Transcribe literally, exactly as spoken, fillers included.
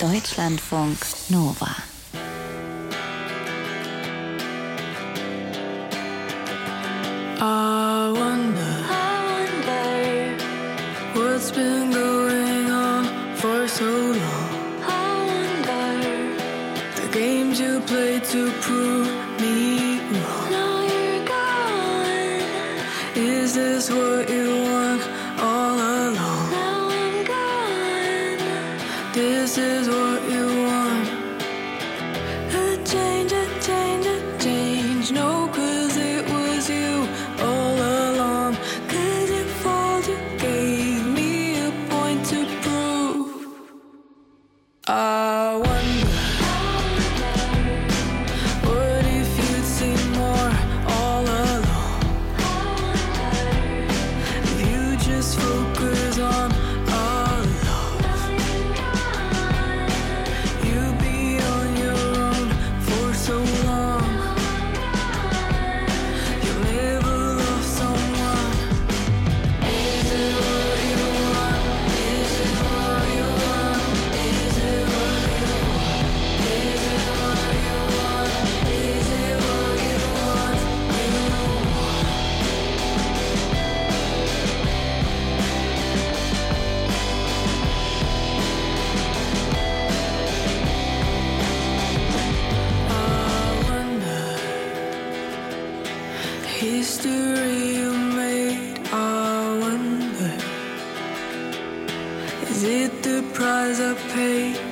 Deutschlandfunk Nova. I wonder, I wonder what's been going on for so long. I wonder the games you played to prove me wrong. Now you're gone. Is this what you want all along? Now I'm gone. This is what you want. A change, a change, a change. No, 'cause it was you all along. 'Cause you fault, you gave me a point to prove. I wonder, what if you'd seen more all along? If you just focus on our love, you'd be on your own for so long. You'll never love someone. Is it what you want? Is it what you want? Is it what you want? Is it what you want? Is it what you want? You want. I wonder, history you made, I wonder, is it the price I paid